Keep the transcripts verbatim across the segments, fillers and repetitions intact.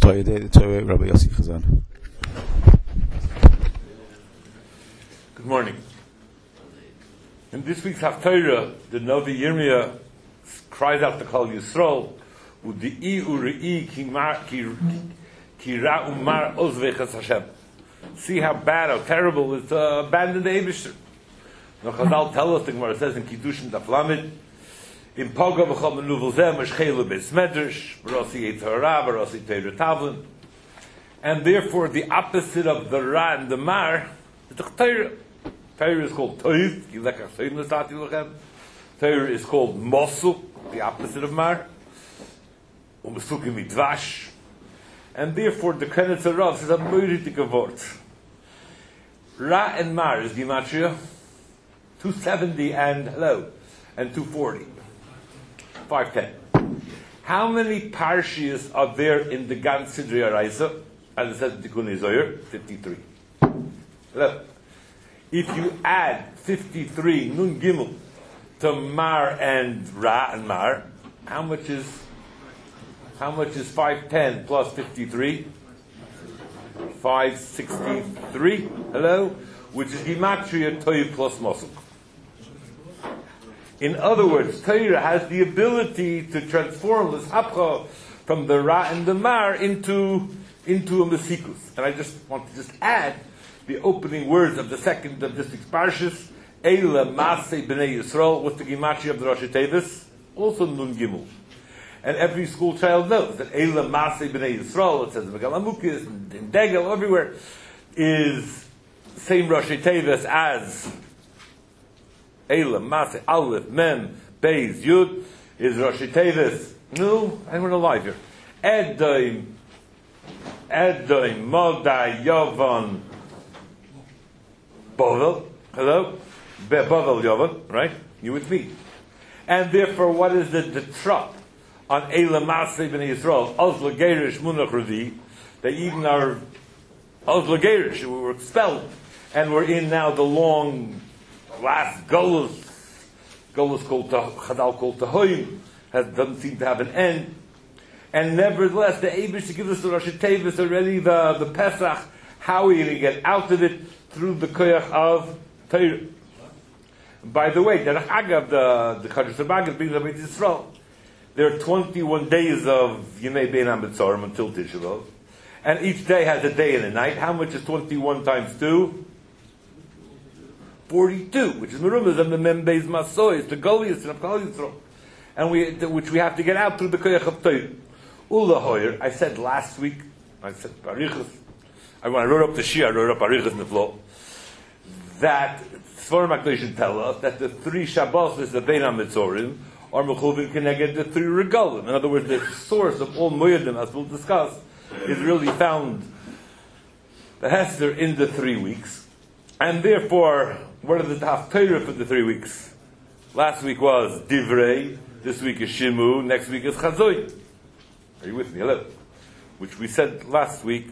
Good morning. In this week's Haftarah, the Novi Yirmiyah cries out to call Yisrael, Udi'i uri'i ki ra'u mar ozvechas Hashem. See how bad, how terrible is to abandon the Eibishter. Now Chazal tell us, the Gemara says in Kiddushin Daf Lamed, in Poga v'chol menuvel zeh meshchelu beis medrash, v'rosi et hara, v'rosi teir tavlin. And therefore the opposite of the Ra and the Mar is the Torah. Torah is called Toiv, Yilekach Soyin L'Sati L'Chem. Torah is called Mosul, the opposite of Mar. U'mesukim Midvash. And therefore the Kenneth Rav is a moiritik word. Ra and Mar is Gematria two seventy and hello, and two forty. five ten. How many parshias are there in the Gan Sidri Araisa? As it says in Tikkun Zohar, fifty-three. Look, if you add fifty-three Nun Gimel to Mar and Ra and Mar, how much is how much is five ten plus fifty-three? five sixty-three. Hello, which is Gematria Toy plus Mosuk. In other words, Torah has the ability to transform this hapcha from the Ra and the Mar into, into a Mesikus. And I just want to just add the opening words of the second of this week's Parshas, Eila Masei B'nei Yisrael, with the Gematria of the Rosh Tevis, also Nun Gimel. And every school child knows that Eila Masei B'nei Yisrael, it says in Megal Amukis, in Degel, everywhere, is same Rosh Tevis as Eila, Maseh, Aleph, Mem, Beis, Yud, is Rosh Tevis. No, anyone alive here? Edom, Edom, Modai, Yovan, Bovel. Hello? Be- Bovel, Yovan, right? You with me. And therefore, what is the, the trap on Eila, Maseh, B'nei Yisrael? Oz L'Gerish, Munach Revi. They even are Oz L'Gerish, we were expelled. And we're in now the long last Golus, Golus called Chadal called Tahoyim, has doesn't seem to have an end. And nevertheless, the Eibush gives us the Rosh Tevis already, the, the Pesach, how are we going to get out of it? Through the Koyach of Torah. By the way, Derech Agav, the the Chadus Rabagim brings up Beit Yisrael. There are twenty-one days of Yemei Bein HaMetzorim until Tisha B'Av, and each day has a day and a night. How much is twenty-one times two? forty-two, which is Merumah and the Membeis Masoy, the Goliath and Kol Yisrael, and we, which we have to get out through the Koyach of Torah. Ula Hoyer, I said last week, I said Parichas, I, when I wrote up the Shia, I wrote up Parichas in the floor, that Sforim HaKadoshim tell us that the three Shabbos is the Bein HaMetzorim are Mechuvin Keneged the three Regalim. In other words, the source of all Moedim, as we'll discuss, is really found, the Hester, in the three weeks. And therefore, what are the Haftarah for the three weeks? Last week was Divrei, this week is Shimu, next week is Chazoy. Are you with me? Hello. Which we said last week,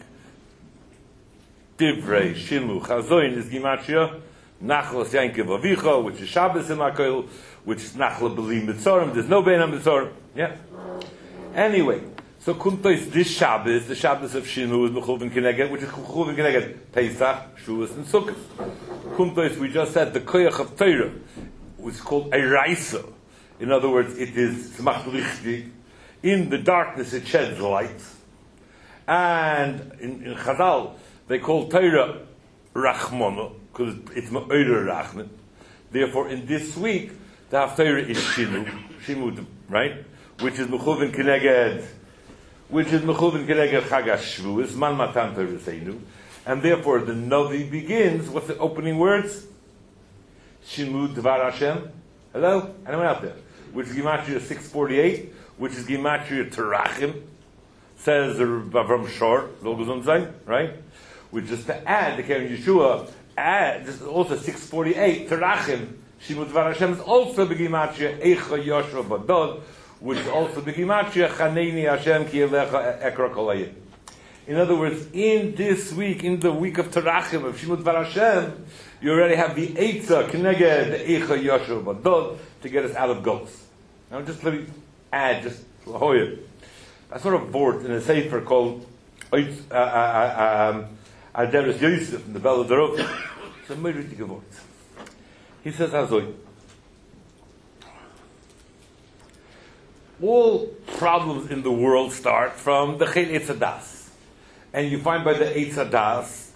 Divrei, Shimu, Chazoy is Gematria, Nachlas Yankiv Avicha, which is Shabbos in Makoil, which is Nachla B'li Mitzorim, there's no Bein HaMetzorim. Yeah. Anyway, so Kuntois, this Shabbos, the Shabbos of Shimu is Mechuvin Keneged, which is Mechuvin Keneged, Pesach, Shavuos, and Sukkot. Kuntois, we just said the Koyach of Torah, which is called Eraisa. In other words, it is Tzmach Lichti. In the darkness, it sheds light. And in, in Chazal, they call Torah Rachmono, because it's Ma'orer Rachman. Therefore, in this week, the Haftarah is Shimu, Shimu, right? Which is Mechuvin Keneged, which is Mechuvin Keneged Chagash Shavuos, Man Matan Torah Seinu. And therefore, the Novi begins, what's the opening words? Shimu Dvar Hashem. Hello? Anyone out there? Which is Gematria six forty-eight, which is Gematria Terachim, says Avram Shor, right? Which is to add, the Karen Yeshua, add, this is also six forty-eight, Terachim, Shimu Dvar Hashem is also the Gematria Eicha Yoshua Badod, which is also the Gematria Chaneini Hashem Ki Elecha Ekra Kolayim. In other words, in this week, in the week of Terachim, of Shimut Bar Hashem, you already have the Eitzah, Keneged, the Eicha Yosher Badod, to get us out of Gos. Now just let me add, just Lahoyer. I sort of bored in a sefer called Oitz, uh, uh, um, Alderis Yosef in the Bell of the Rock. It's a very good word. He says, Azoi, all problems in the world start from the Chel Eitz Hadas. And you find by the Eitz Hadas,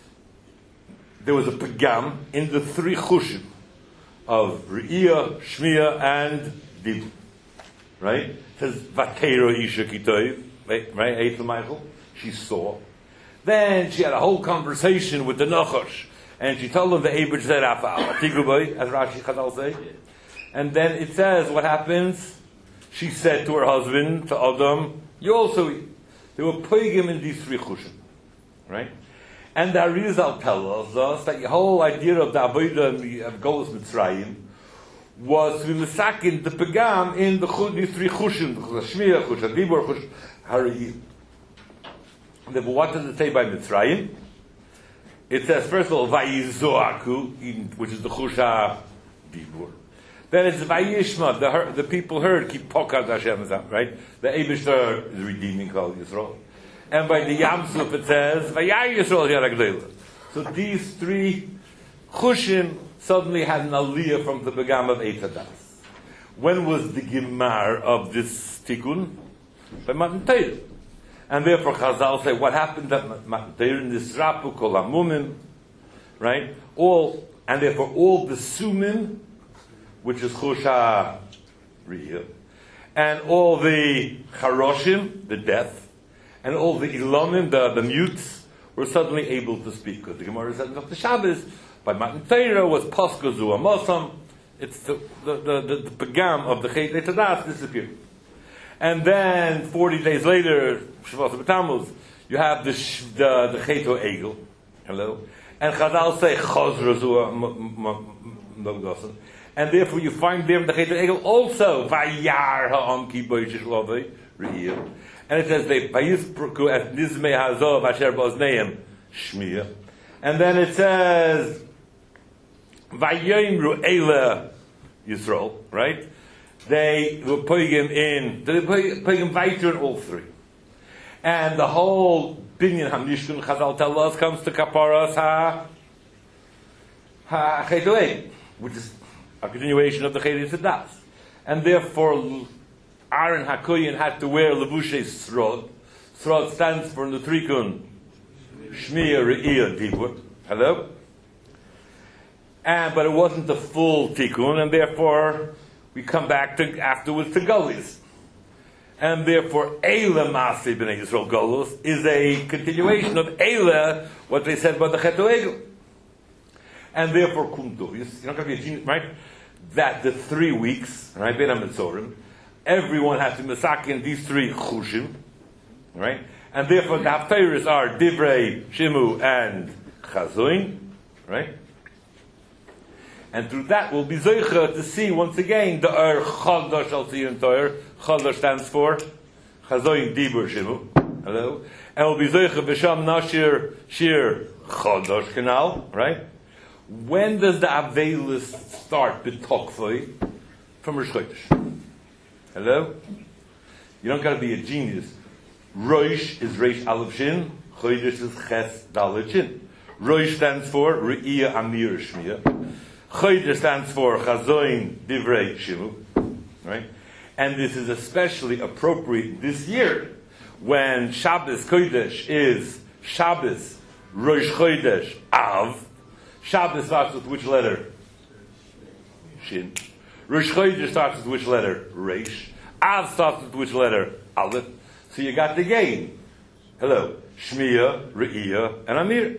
there was a pagam in the three chushim of Re'iyah, Shmiya, and Dibur. Right? It says, Vatero Isha Kitoiv, right? Right? Eitel Michael. She saw. Then she had a whole conversation with the Nachash. And she told him the Eibach said, Tigubay, as Rashi Chazal say. And then it says, what happens? She said to her husband, to Adam, you also eat. They were pagam in these three chushim. Right? And the Arizal tells us that the whole idea of the Avodah of Golus Mitzrayim was to be misakin the pagam in the these three chushim, the Shmiya, Chush, Dibur, Chush, Hariyim. What does it say by Mitzrayim? It says, first of all, Vayizoaku, which is the Chusha Dibur. Then it's Vayishma, the, the people heard, Ki Pokad Hashem, right? The Eibishter is redeeming Kol Yisrael. And by the Yamsuf it says, Vayay Yisrael Yaragdela. So these three Chushim suddenly had an aliyah from the Begam of Eitz Hadas. When was the Gemar of this Tikkun? By Matan Torah. And therefore Chazal say, what happened at Matan Torah in this Rapu Kol HaMumim, right? All, and therefore all the Sumim, which is Chusha Riyah, and all the Charoshim, the death, and all the Ilomim, the, the mutes, were suddenly able to speak. Because the Gemara said, the Shabbos, by Matan Torah, was Pascha Zu Amosam. It's the, the, the, the, the Pagam of the Chet Eitz Hadas disappeared. And then, forty days later, Shavuos B'Tammuz, you have the, the, the Chet Egel. Hello? And Chazal say, Chazra Zu Amosam. And therefore you find there in the Chet Egel also, Vayar Ha'am Ki Boishish Lovei, Re'iyah. And it says, they Vayisproku as Nizmei Hazov Asher Bozneim Shmiya. And then it says, Vayimru Eila Yisrael, right? They were putting him in, they were putting him weiter in all three. And the whole Binyan HaMishkan, Chazal tell us, comes to Kaparas Ha, Ha Chet Egel, which is a continuation of the Chet Eitz Hadas. And therefore, Aaron HaKoyin had to wear Levushe Srod. Srod stands for Nutrikun, Shmiya, Re'iyah, Dibur. Hello? And, but it wasn't the full Tikkun, and therefore, we come back to afterwards to Golis. And therefore, Eila Maaseh B'nai Yisrael Golos is a continuation of Eila, what they said about the Chet Egel. And therefore, Kumtu, you're not going to be a genius, right? That the three weeks, right, Ben HaMetzorim, everyone has to masakin these three chushim, right? And therefore the haftarahs are Divrei, Shimu, and Chazoin, right? And through that we'll be zoicha to see once again the Er Chodosh Al Tzion Torah. Chodosh stands for Chazoin, Dibur, Shimu. Hello? And we'll be zoicha B'Sham Nashir Shir Chodosh Canal, right? When does the Avelis start b'Tokfoi? From Rosh Chodesh. Hello? You don't got to be a genius. Rosh is Reish Aleph Shin. Chodesh is Ches Dalet Shin. Rosh stands for Re'iyah Amir Shmiya. Chodesh stands for Chazoin Divrei Shimu. Right? And this is especially appropriate this year when Shabbos Kodesh is Shabbos Rosh Chodesh Av. Shabbos starts with which letter? Shin. Rosh Chodesh starts with which letter? Reish. Av starts with which letter? Aleph. So you got the game. Hello. Shmiya, Re'iyah, and Amir.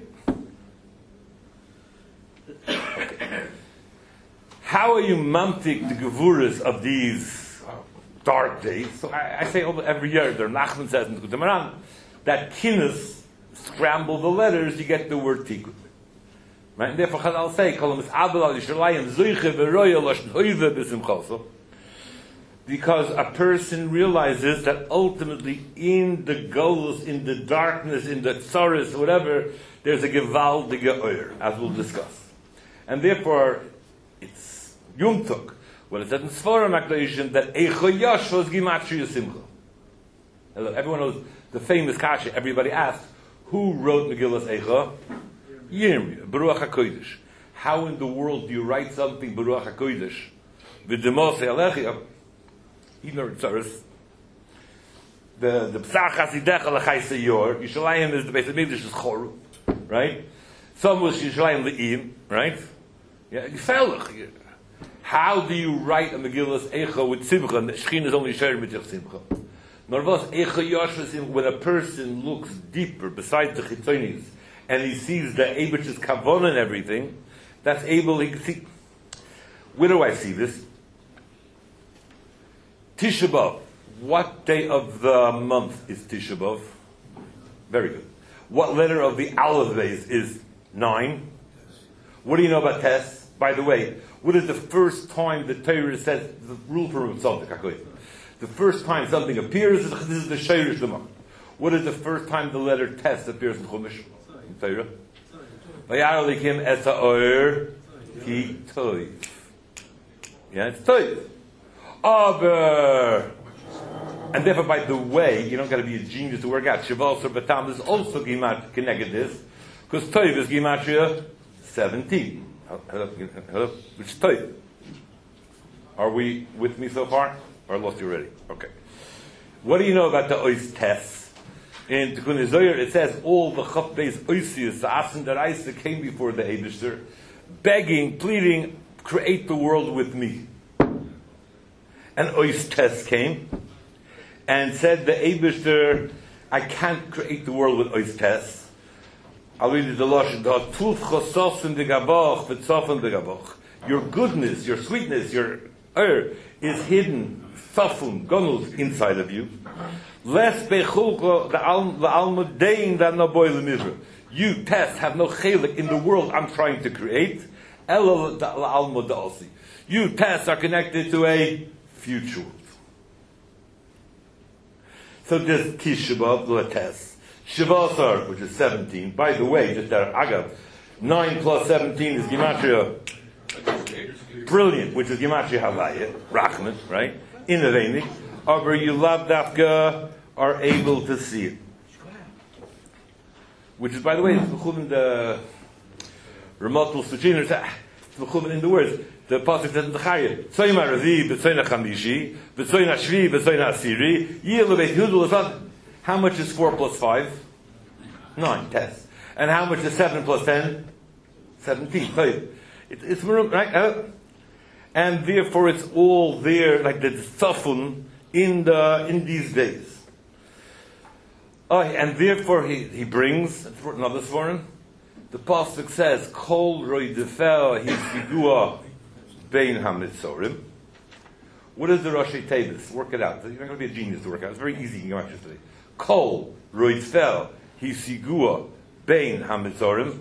Okay. How are you mamtik the gevuras of these dark days? So I, I say every year, the Nachman says in the Maran, that kinnis scramble the letters, you get the word tikkun. Right? And therefore Chazal say, Kolam is Abel al Yishalayim Zoiche v'roya lashon hoive b'simchoso. Because a person realizes that ultimately in the golus, in the darkness, in the tsaris, whatever, there's a gewaldige oir, as we'll discuss. And therefore, it's Yom Tov. Well, it said in Sforim HaKadoshim that Eicho Yosh was Gimatria Simcha. Hello. Everyone knows the famous kasha. Everybody asked, who wrote Megillas Eicha? Yirmiyah, Baruch HaKodesh. How in the world do you write something, Baruch HaKodesh? V'demosei Alechia, Yinor Tzaris. The the Psach Hasidecha L'chayse Yor, Yishalayim is the Beis HaMikdash is Choru, right? Some was Yishalayim Le'im, right? Yeah, Gefährlich. How do you write a Megillas Eicha with Simcha? And the Shechin is only shared with Simcha. Nor was Eicha Yoshua, when a person looks deeper, besides the Chitzonis, and he sees the Eibish's Kavon and everything, that's able, he can see. Where do I see this? Tisha B'Av. What day of the month is Tisha B'Av? Very good. What letter of the Aleph base is nine? What do you know about Tes? By the way, what is the first time the Torah says, the rule for Tzaddik, the first time something appears, this is the Sheirish Lemah. What is the first time the letter Tes appears in Chumash? In Torah? Vayaralikim es ha'or ki toiv. Yeah, it's toiv. Aber, and therefore, by the way, you don't got to be a genius to work out. Shavuos or Batam is also gimat connected this, because toiv is gimatria seventeen. Which is toiv. Are we with me so far? Or I lost you already? Okay. What do you know about the ois tes? In Tikkun Zohar, it says all the chafbeis oisius, the asin daraisa came before the Eibishter, begging, pleading, create the world with me. And ois tes came and said the Eibishter, I can't create the world with ois tes. I'll read it the Lashon. Tuf chososim degavoch v'tzofim degavoch. Your goodness, your sweetness, your er is hidden, safun, gonus, inside of you. Less bechulko the almudein that no boy lemizra. You, Tes, have no chelik in the world I'm trying to create. Elo the almudalsi. You, Tes, are connected to a future world. So there's Tisha B'Av, the Tes. Shavasar, which is seventeen. By the way, just there, Agav, nine plus seventeen is Gematria. Brilliant, which is Gematria Havaya, Rachman, right? Innovating. Aber you love Dafka are able to see it. Which is, by the way, it's Mechuvin the Ramotul Suchin, it's Mechuvin in the words. The Pasuk says in the Chayah, Tzoyim HaRavi, B'tzoyim HaChamishi, B'tzoyim HaShvi, B'tzoyim HaSiri, Yil Beit Yudul. How much is four plus five? Nine, test. And how much is seven plus ten? Seventeen. It, it's right? Uh, and therefore it's all there, like the tzafun, in the in these days. Oh, and therefore he, he brings another svarim. The pasuk says, "Kol roi defer hisigua bein hamitzorim." What is the Rashi Tevis? Work it out. You're not going to be a genius to work out. It's very easy. You can go out today. Kol roi defer hisigua bein hamitzorim.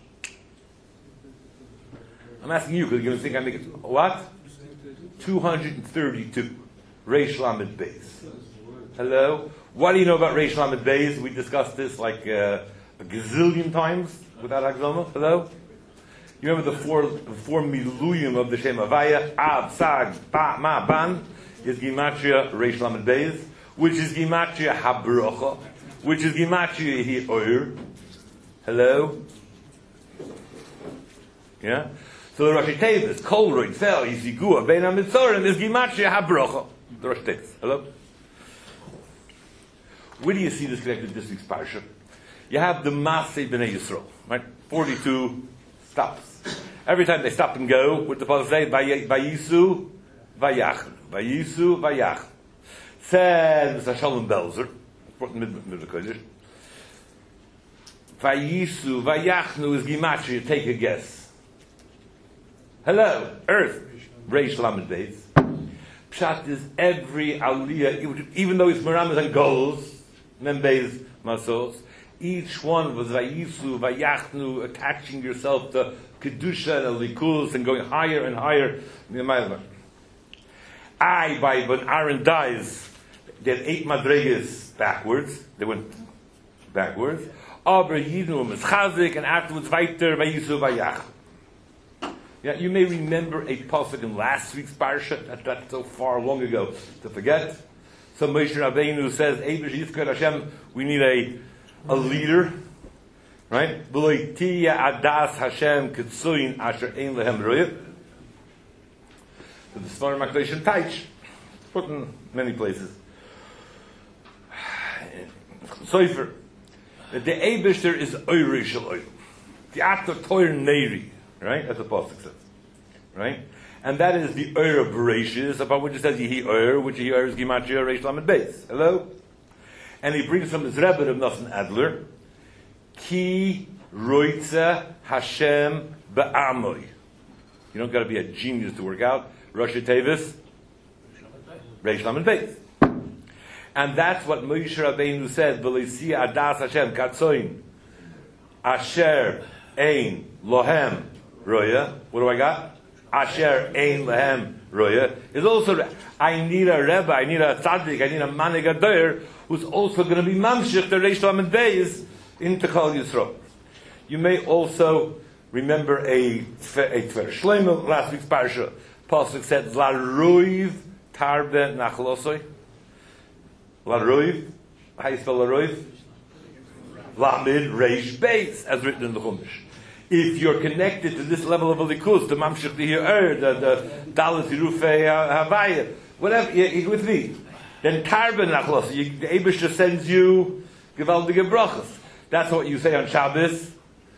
I'm asking you because you're going to think I make it what? two hundred thirty-two. Reish Lamed Beis. Hello? What do you know about Reish Lamed Beis? We discussed this like uh, a gazillion times without Agzoma. Hello? You remember the four the four miluyim of the Shem Havaya? Ab, Sag, Ba, Ma, Ban is Gematria Reish Lamed Beis, which is Gematria Habrocha, which is Gematria Hi Oir. Hello? Yeah? So the Rashi Tevis, Kol Roid Fel, Yisigua, Bein HaMitzorim is Gematria Habrocha. The Rashi Tevis. Hello? Where do you see this connected to this week's parsha? You have the Masei B'nai Yisrael, right? forty-two stops. Every time they stop and go, what the Pasuk say? Vayisu, Vayachnu. Vayisu, Vayachnu. Said Mister Shalom Belzer, important mid the Kodesh. Vayisu, Vayachnu is Gematria. Take a guess. Hello, Earth. Reish Lamed Beis. Pshat is every aliyah, even though it's Meramas and goals, Membeis Masos, each one was Vayisu, Vayachnu, attaching yourself to Kedusha and Likus and going higher and higher. I, by when Aaron dies, they had eight madregas backwards. They went backwards. Aber Yidnu Mischazik, and afterwards weiter Vayisu, Vayachnu. Yeah, you may remember a pasuk in last week's parsha that that's so far long ago to forget. So Moshe Rabbeinu says, Eibush Yizkor Hashem, we need a, a leader, right? V'lo tiya adas Hashem ketzuin asher ein lehem roya. So the Sfarim HaKadoshim Taich, put in many places. Sofer, that the Eibishter is Oirei Shel Oil. The Ato Toir Neiri, right? As the Pasuk says, right? And that is the Oir of Bereshis, about which it says Yehi Oir, which Yehi Oir is Gimatria Reish Lamed Beis. Hello? And he brings from his Rebbe of Nosson Adler, Ki Roitze Hashem Ba'amoy. You don't got to be a genius to work out. Rosh Tevis, Reish Lamed Beis. And that's what Moshe Rabbeinu said, V'leisi adas Hashem katzoin asher ein lohem roya. What do I got? Asher ein lohem roya. Is also, I need a Rebbe, I need a tzaddik, I need a manig adoyer, who's also going to be mamshich the Reish Lamed Beis into Kol Yisrael. You may also remember a Tver Shlomo, last week's parsha. Pasuk said, La roiv tarbe nachlosoi. La roiv, how you spell La roiv? Lamed Reish Beis, as written in the Chumash. If you're connected to this level of Alikus, the Mamshech Dihir, the, the Dalet Yirufei Havaya, whatever, you, you with me. Then tarbe nachlosoi, the Eibush just sends you gewaltige brachas. That's what you say on Shabbos.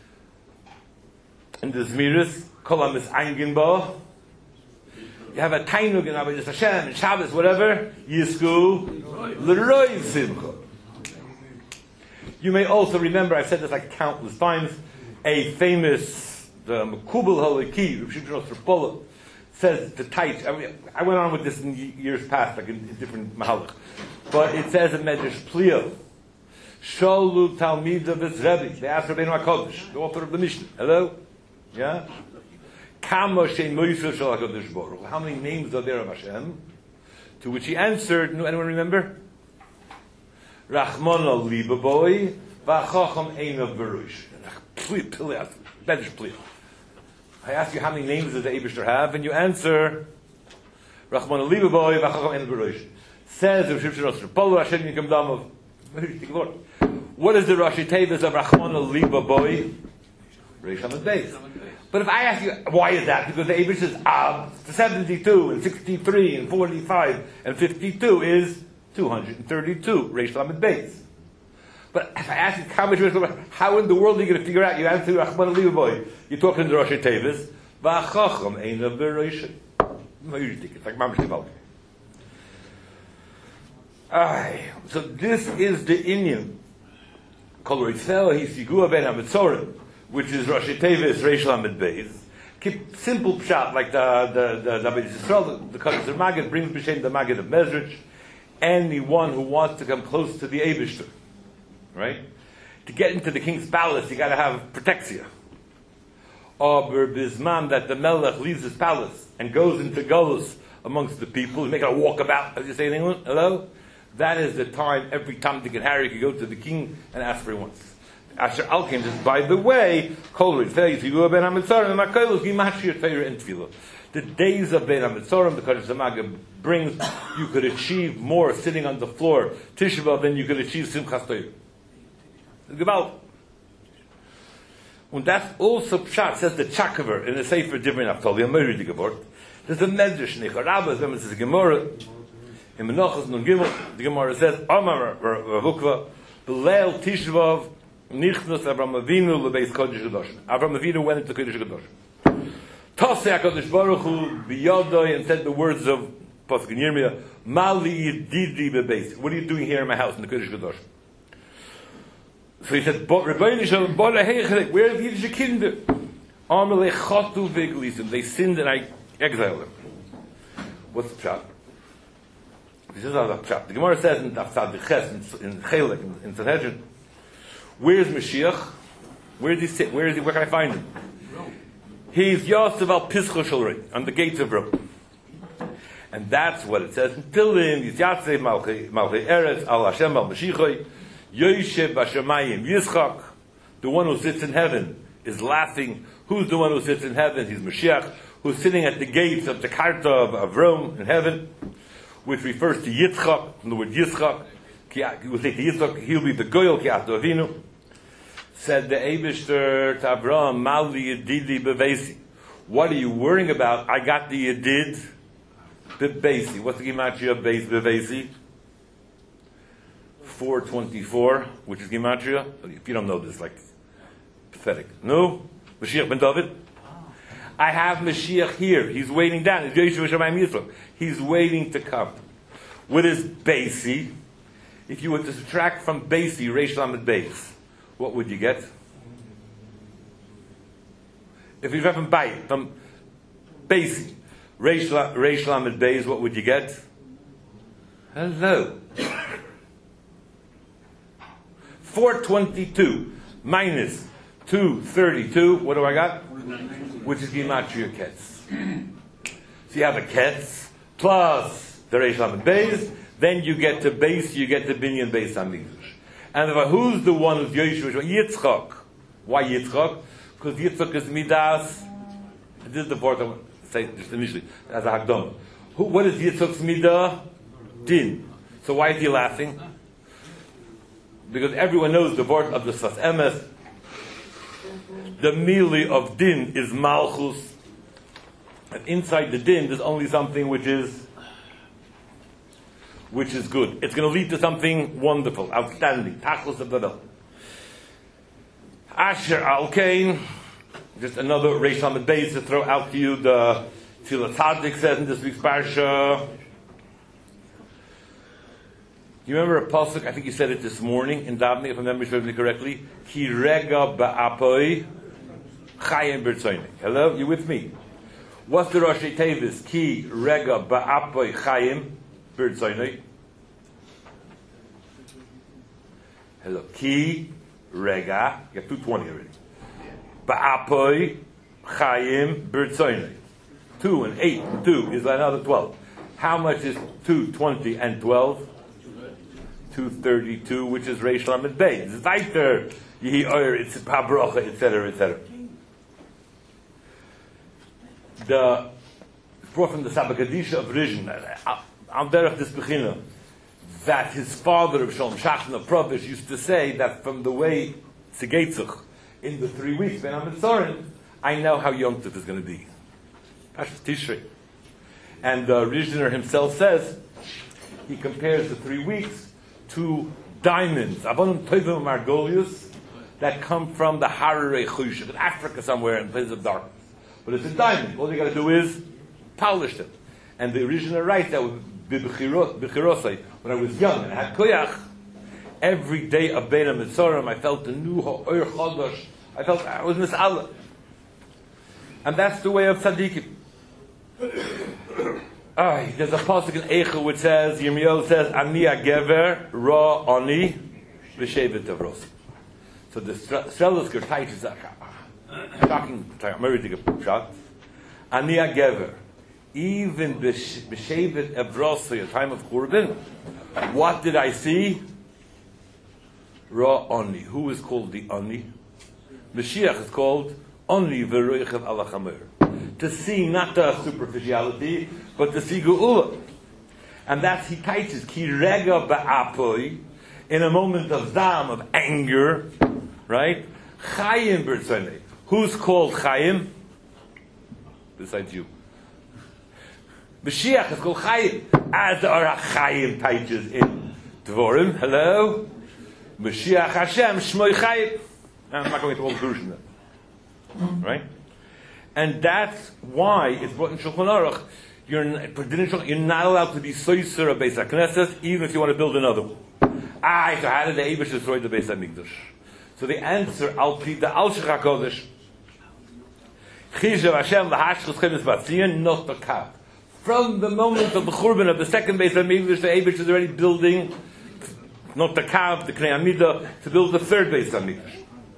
In the Zmiris, Kolam is Eingenba. You have a Tainug in Avodas Hashem, in Shabbos, whatever. Yisku, L'roiv Simcha. You may also remember, I've said this like countless times, a famous, the Mekubal Halaki, Rav Shimshon Ostropola, says the Taich. I mean, I went on with this in years past, like in, in different Mahalach. But it says in Medrash Pliyah, Sholu Talmida Rebbe. They asked Rabbeinu HaKodesh, the author of the Mishnah. Hello? Yeah? How many names are there of Hashem? To which he answered, anyone remember? Rachmana Libaboy, Vachacham Einav Berush. I ask you how many names does the Eibishter have, and you answer Rachmana Libaboy, Vachacham Einav Berush. Says Rav Shimshon Ostropola, Hashem Yikom Damav. What is the Rashi Tevis of Rachmana Libaboy? Reish Lamed Beis. But if I ask you, why is that? Because the Eibush says, ah, seventy-two, and sixty-three, and forty-five, and fifty-two is two hundred thirty-two, Reish Lamed Beis. But if I ask you, how much, how in the world are you going to figure out? You answer, Rachmana Libaboy. You're talking to the Rosh Tevis, V'achacham Einav Berosh. It's like Mamash Libaboy. Aye. So this is the Inyan. Kol Ritzel, Hisigua Ben HaMetzorim, which is Rosh Tevis, Reish Lamed Beis. Keep simple pshat, like the the the the Yisrael, the Kodesh of Maggid brings b'shem the Maggid of Mezrich. Anyone who wants to come close to the Eibishter, right? To get into the king's palace, you got to have protexia. Aber bisman that the Melech leaves his palace and goes into Golus amongst the people, make a walkabout, as you say in England. Hello, that is the time. Every time Dick and Harry could go to the king and ask for it once. Asher Alkim says, by the way, the days of Ben HaMetzorim, the Kodesh Maggid brings, you could achieve more sitting on the floor, Tisha B'Av, than you could achieve Simchas Torah. Gewalt. And that's also Pshat, says the Chakaver, in the Sefer Divrei Naftali, a Meiri Gebort. There's a Medrash, Nechar Rabbah, when it says Gemara, in Menachos Nun Gimel, the Gemara says, Amar Ravukva, B'leil Tisha B'Av, Nichnas Avraham Avinu lebeis Kodesh Kadosh. Avraham Avinu went into Kodesh Kadosh. Tosei HaKadosh Baruch Hu biyodoi and said the words of Pasuk in Yirmiyah, Mali Yididi bebeis. What are you doing here in my house in the Kodesh Kadosh? So he said, Rebbeinu Shalom, Bola Heichel, where are the Yiddish kinder? Amalei Chotu V'Glisim. They sinned and I exiled them. What's the pshat? This is not the pshat. The Gemara says in Tafsad V'Ches, in Chelek, in Sanhedrin, where's Mashiach? Where does he sit? Where is he? Where can I find him? He's Yosef al Pischo Shalrei, on the gates of Rome. And that's what it says in Tehillim, Yitzyatzei Malchei Eretz, Al Hashem al Mashiachoi, Yoshev Bashamayim Yitzchak, the one who sits in heaven is laughing. Who's the one who sits in heaven? He's Mashiach, who's sitting at the gates of the Karta of, of Rome in heaven. which refers to Yitzchak, from the word Yitzchak. You will say to Yitzchak, he'll be the Goyal Ki'atu Avinu. Said the Eibishter to Avraham, Mali Yedidi Bevesi. What are you worrying about? I got the Yedid Bevesi. What's the Gematria of Bevesi? four twenty-four, which is Gematria. If you don't know this, like, pathetic. No? Mashiach ben David? I have Mashiach here. He's waiting down. He's waiting to come. What is Basi? If you were to subtract from Basi, Reish Lamed Beis, what would you get? If you subtract from Bayit, from Basi, Reish Lamed Beis, what would you get? Hello. four twenty-two minus two thirty-two, what do I got? Which is Gematria Ketz. So you have a Ketz plus the Reish Lamed Beis, then you get to base, you get to Binyan Beis HaMikdash. And if, who's the one who's Yoshev? Yitzchak. Why Yitzchak? Because Yitzchak is Midas. This is the part I want to say just initially, as a Hagdom. Who, what is Yitzchak's Midah? Din. So why is he laughing? Because everyone knows the word of the Sfas Emes. The mili of din is malchus, and inside the din there's only something which is which is good. It's going to lead to something wonderful, outstanding. Tachlis of the Asher al Kain. Just another Reish Lamed Beis to throw out to you. The Tzilas Tzaddik says in this week's parsha. You remember a pasuk? I think you said it this morning in Davening, if I remember me correctly. Ki rega ba'apoi chayim b'rtzoynei. Hello, you with me? What's the Rosh Tevis? Ki rega ba'apoi chayim b'rtzoynei. Hello, ki rega. You got two twenty already. Ba'apoi chayim b'rtzoynei. Two and eight and two is another twelve. How much is two twenty and twelve? two thirty-two, which is Reish Lamed Beis. It's weiter, Yehi Oyer, it's Pabrocha, et cetera, et cetera. The brought from the Sabakadisha of Rizhin, Al Derech this Bechina, that his father of Shalom Shachna Provish used to say that from the way Tzigetzach in the three weeks Ben HaMetzorim, I know how Yom Tov is going to be. Pashas Tishrei. And the Rizhiner himself says, he compares the three weeks to diamonds, abundant tovim margolius, that come from the Harare Chush, in Africa somewhere in places of darkness. But it's a diamond. All you got to do is polish them. And the original writes that B'chirosai, when I was young and I had koyach, every day of Bein HaMetzorim, I felt a new ha'or chodosh. I felt I was mis'ala. And that's the way of tzaddikim. Ah, there's a pasuk in Eichel which says, Yirmiyahu says, Ani agever ra ani v'shevet avros. So the Strelisker teaches a shocking, I'm ready to get shot. Ani agever, even b'shevet avros, a time of Churban, what did I see? Ra ani. Who is called the ani? Mashiach is called ani v'roichev ala chamer. To see not the superficiality, but to see Geula. And that's, he teaches, ki rega ba'apoi, in a moment of zam, of anger, right? Chayim b'rtzonei. Who's called Chayim? Besides you. Mashiach is called Chayim. As are Chayim teaches in Dvorim. Hello? Mashiach Hashem, Shmoi Chayim. I'm not going to all the version right? And that's why it's brought in Shulchan Aruch. You're, you're not allowed to be soiser of Beis HaKnesses, even if you want to build another one. Ah, so how did the Eibush destroy the Beis HaMikdash? So the answer, Al Pi the Al Shech HaKodesh, Chizhav Hashem l'hashchus chemes batzion, not the kap. From the moment of the Churban of the second Beis HaMikdash, the Eibush is already building, not the kap, the Knei Amida, to build the third Beis HaMikdash.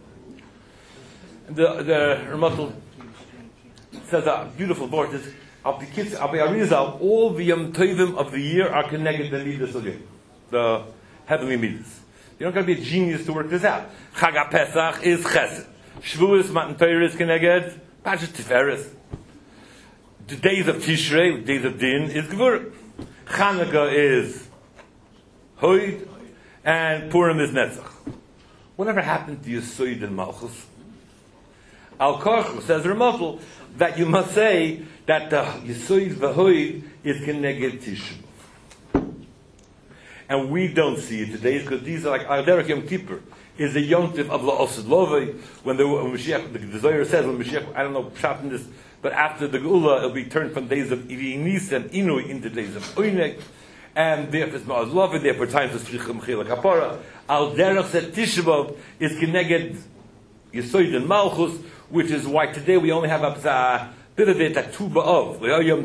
The the Ramatul says a beautiful word is Al Pi Arizal, all the Yom Tovim of the year are connected to the Midas of the heavenly Midas. You don't got to be a genius to work this out. Chag HaPesach is Chesed. Shavuos Matan Torah is connected. Pashas Tiferes. The days of Tishrei, days of Din, is Gevurah. Chanukah is Hoid, and Purim is Netzach. Whatever happened to Yesod and Malchus? Al Korch says Ramafel that you must say that the Yesod v'Hoid is Keneged Tisha B'Av. And we don't see it today because these are like Arderek Yom Kippur is the Yontif of La'osed Lovei when the when Mashiach, the, the Zohar says when Mashiach, I don't know Pshat in this, but after the Geula it'll be turned from days of Ivinis and Inui into days of Oinek. And therefore it's Ma'az Lovei, therefore times of Tzricha Mechila Kapara. Al Derech said Tisha B'Av is Keneged Yesod and Malchus, which is why today we only have a bit of it at Tu B'Av.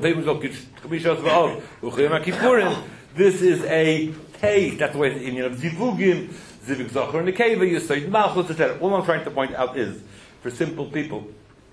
This is a taste. That's the way the Indian of Zivugim, Zivug Zachor and Nekeva, Yesod Malchus, et cetera. All I'm trying to point out is, for simple people,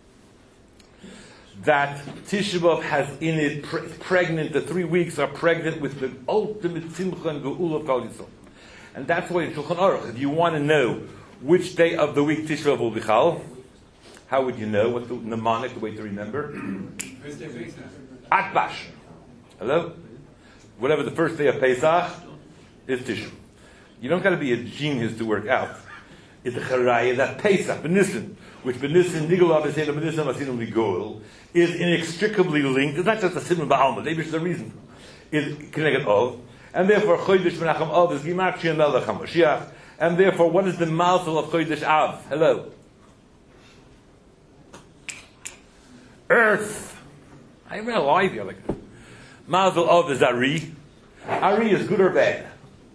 that Tisha B'Av has in it pre- pregnant. The three weeks are pregnant with the ultimate Simcha and Geula of Kol Yisrael. And that's why in Shulchan Aruch, if you want to know which day of the week Tisha B'Av will be Chal, how would you know? What's the mnemonic, the way to remember? Atbash. Hello? Whatever the first day of Pesach is Tisha. You don't got to be a genius to work out. It's a charaya that Pesach, Benissen, which Benissen, Nigolav, is Benissen, Masinum, Nigol, is inextricably linked. It's not just a Simon Ba'alma, maybe it's the reason. Is connected of. And therefore, Chodesh Menachem Av is Gimatri and Melech HaMashiach. And therefore, what is the mouthful of Chodesh Av? Hello? Earth. I'm real alive here like this. Mazel of is Ari. Ari is good or bad.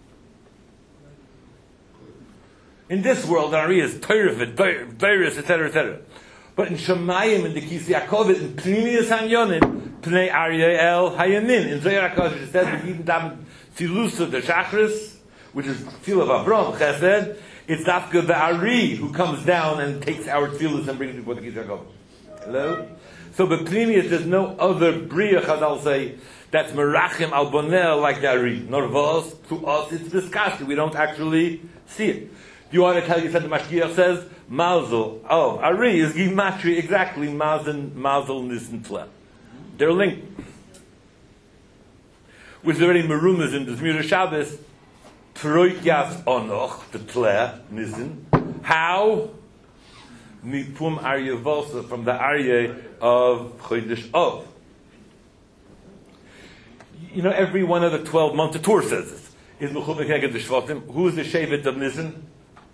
In this world, Ari is Teirvit, Teiris, et cetera, et cetera. But in Shemayim, in the Kisi Yaakov, in Pnimius Hanyonin, Pnei Aryeh El Hayamin. In Zohar HaKadosh, it says that even Dam Tzilusa the Shachris, which is Tefillah of Avram, Chesed, it's Dafka the Ari who comes down and takes our Tefillahs and brings it before the Kisi Yaakov. Hello? So, but Pnimius, there's no other Bria, Chazal say, that's Merachim al Bonel like the Ari. Norvos, to us, it's Biskashi. We don't actually see it. Do you want to tell you that the Mashgiach says, Mazel, oh, Ari is Gimatri, exactly, Mazel, Mazel, Nissen, Tle. They're linked. Which is already Merumas in the Zmira Shabbos, Troikyas Onoch, the Tle, Nissen. How? Mipum Aryeh Volsa, from the Aryeh of Chodesh Av. You know, every one of the twelve months, the Torah says this. Is Mechuvah Keneged the Shvatim. Who is the Shevet of Nissen?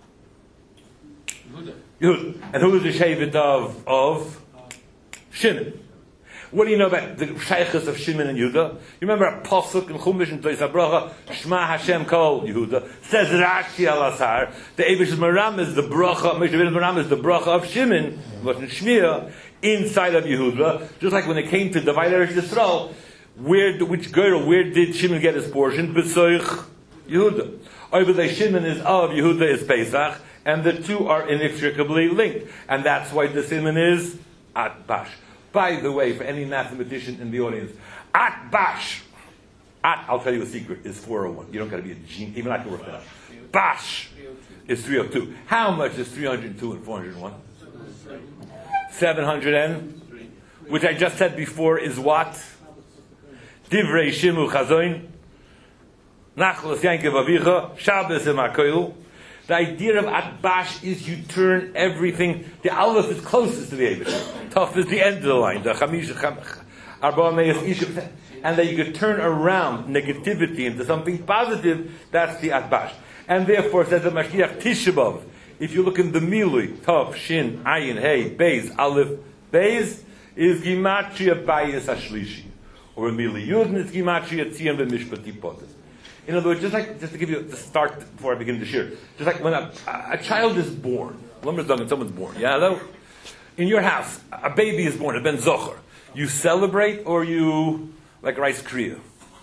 Yehuda. And who is the Shevet of, of Shimon? What do you know about the Sheikhs of Shimon and Yehuda? You remember a Pasuk in Chumash and Tois HaBracha, Shema Hashem Kol Yehuda. Says Rashi al Asar, the Eibush Maram is the bracha, Moshe Rabbeinu Maram is the bracha of Shimon, Shmiya, inside of Yehuda. Just like when it came to divide Eretz Yisrael, where, which girl, where did Shimon get his portion? B'soich Yehuda. Over the Shimon is of, Yehuda is Pesach, and the two are inextricably linked. And that's why the Simon is Atbash. By the way, for any mathematician in the audience, Atbash, At, I'll tell you a secret, is four oh one. You don't got to be a genius, even I can work that out. Bash is three oh two. How much is three hundred two and four hundred one? seven hundred and, which I just said before is what? Divrei Shimu Chazoin, Nachlos Yankev Avicha, Shabbos Emakoil. The idea of Atbash is you turn everything. The Aleph is closest to the Eibush. Tov is the end of the line. The Chamish, Arba Meis Ishim, and that you could turn around negativity into something positive. That's the Atbash. And therefore, says the Mashiach Tisha B'Av, if you look in the Milui, Tov, Shin, Ayin, Hey, Beis, Aleph, Beis, is Gimatria Bayis Ashlishi. Or Milui Yudin is Gimatria Tzion V'Mishpati Potes. In other words, just like, just to give you the start before I begin to share, just like when a, a child is born, someone's born, yeah, though? In your house, a baby is born, a ben zocher. You celebrate or you, like rice kriya?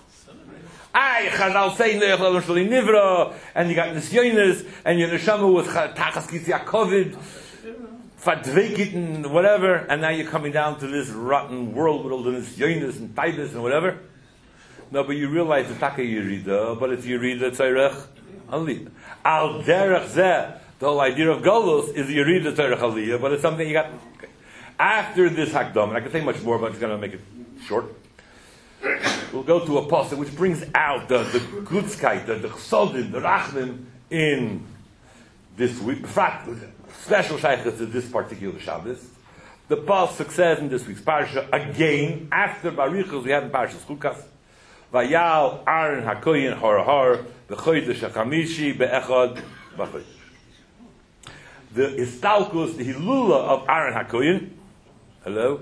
Ay, Chazal say, nivra, and you got nisyonis, and your neshama was tachas kisi akovid, fadvekit and whatever, and now you're coming down to this rotten world with all the nisyonis and taibis and whatever. No, but you realize it's not a Yerida, but it's Yerida Tzarech Aliyah. Al Derech Zeh, the whole idea of Golos is Yerida Tzarech Aliyah, but it's something you got. Okay. After this Hakdam, and I can say much more, but I'm just going to make it short. we'll go to a pasuk which brings out the, the Gutzkeit, the, the Chsodim, the Rachmim in this week. In fact, special shaykhs to this particular Shabbos. The pasuk says in this week's parsha, again, after Barichos, we have in Parshas Chukas, Vayal Aaron HaKoyin Har B'chodesh HaChamishi Be'echad B'chodesh. The Istalkus, the Hilula of Aaron HaKoyin, hello?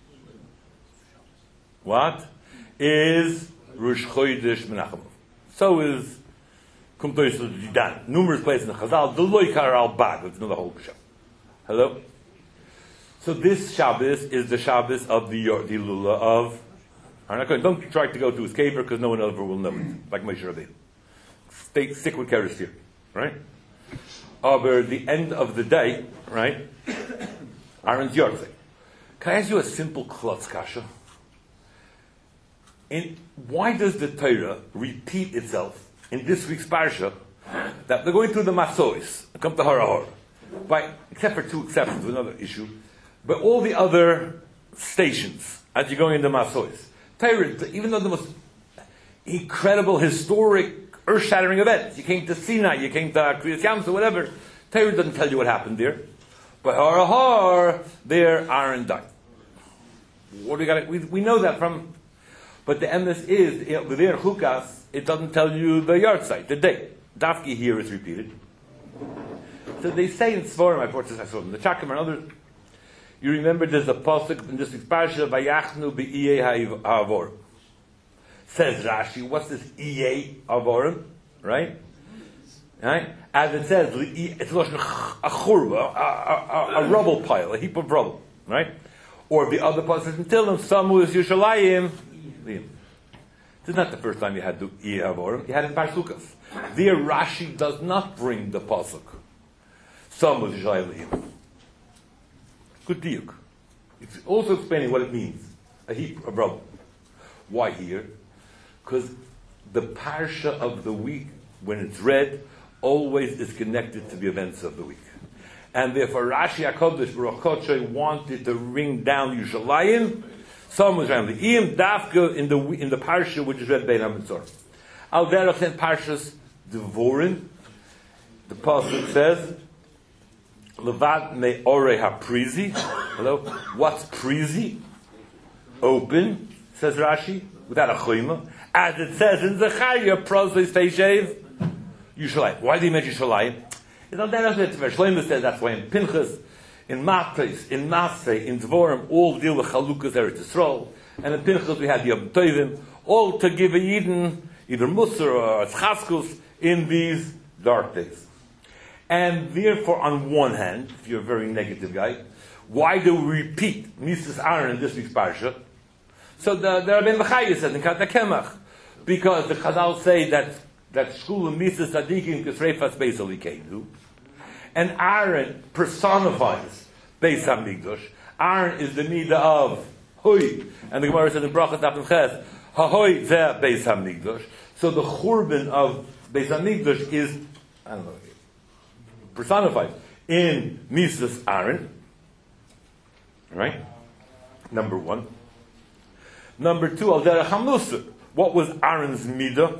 What? Is Rosh Chodesh Menachem. So is Kumtois Didan. Numerous places in the Chazal, the Loikar al-Bag, it's another whole Shabbos. Hello? So this Shabbos is the Shabbos of the, the Hilula of Aaron HaKoyin. Don't try to go to his cave because no one ever will know it, like Moshe Rabbeinu. Stay, stick with Keres here, right? Over the end of the day, right? Aaron's Yortzei. Can I ask you a simple klotz kasha? In, why does the Torah repeat itself in this week's parsha that they're going through the Masois, come to Harahor, by except for two exceptions, another issue, but all the other stations as you're going into Masois, Torah, even though the most incredible, historic, earth-shattering events, you came to Sinai, you came to Kriyas Yamsuf, whatever, Torah doesn't tell you what happened there. But Harahor, there Aaron died. What do we got? We, we know that from. But the emes is with their chukas. It doesn't tell you the yard site, the date. Dafki here is repeated. So they say in Svarim, I brought this I saw in the Chakim and others. You remember there's a pasuk in this week's parsha Vayachnu beiyei ha'avorim. Says Rashi, what's this iyei ha'avorim? Right? Right? As it says, it's a churba, a, a, a, a rubble pile, a heap of rubble. Right? Or the other pasuk until them, Samu is Yushalayim. This is not the first time you had to iyei ha'avorim. You had it in Parsukas. There Rashi does not bring the pasuk. Samu is Yushalayim. Good diuk. It's also explaining what it means. A heap of rubble. Why here? Because the parsha of the week, when it's read, always is connected to the events of the week. And therefore Rashi HaKodesh Baruch Kodshay wanted to ring down Yushalayim. Some was around the Iyim Dafka in the in the parsha which is read Bein HaMetzorim. Al derech in Parshas Devorim, the pasuk says, Levad me ore ha-prizi. Hello? What's prizi? Open, says Rashi, without a chayma. As it says in Zechariah, Prozos Teishev, Yushalayim. Why do you mention Yushalayim? It's not that it's Shlomo says that's why in Pinchas, in Matres, in Masrei, in Dvorim, all deal with Chalukas Eretz Yisrael. And in Pinchas we had the Yom Tovim, all to give a Yidden, either Musar or Chaskus, in these dark days. And therefore, on one hand, if you're a very negative guy, why do we repeat Mises Aaron in this week's parsha? So the, the Rabbein Bechaya says in Kata Kemach, because the Chazal say that that Shkula Mises Tzadikim Kesreifas Beis Elokeinu, and Aaron personifies Beis Hamikdash. Aaron is the midah of Hoy, and the Gemara says in Brachas Daf Ches, Hahoy Ze Beis Hamikdash. So the Churban of Beis Hamikdash is, I don't know, personified in Mises Aaron. Right? Number one. Number two, Al Derech HaMusar. What was Aaron's midah?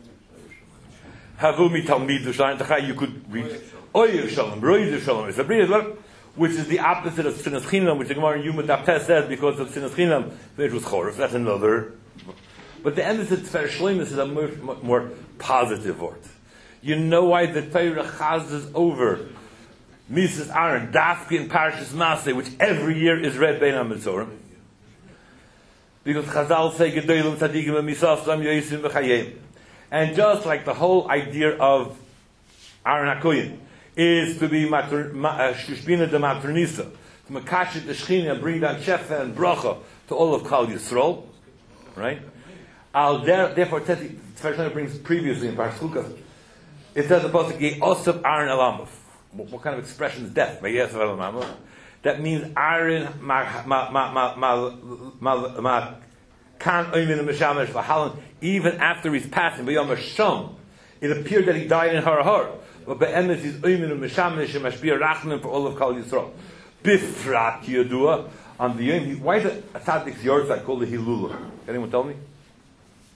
Havumi Talmidu Shalom. You could read Oyer Shalom, Roider Shalom, which is the opposite of Sinas Chinam, which the Gemara in Yuma Daf says because of Sinas Chinam, it was Chorif. That's another. But the end of Tfer Shleimus is a more, more positive word. You know why the Torah chazes over Mises Aaron, Dafki and Parshas Maseh, which every year is read Bein HaMetzorim? Because Chazal say Gedolim Tzadikim Misasam Yoisim V'Chayim. And just like the whole idea of Aaron HaKoyin is to be Shushbina de Matronisa, to Makashit the Shechina, bring down Shefa and Bracha to all of Klal Yisrael, right? Al der, therefore, Tefer brings previously in Parshas Chukas, it says about the Osef Aaron Elamov. What, what kind of expression is death? That means Aaron ma ma ma ma ma ma kan oimin mishamesh v'halan. Even after he's passing, b'yom hasham, it appeared that he died in Harahor. But be'emes he's oimin mishamesh and mashbir rachman for all of Klal Yisrael. Bifrat yadua on the yom. Why is it a tzaddik's yard side called the Hilula? Can anyone tell me?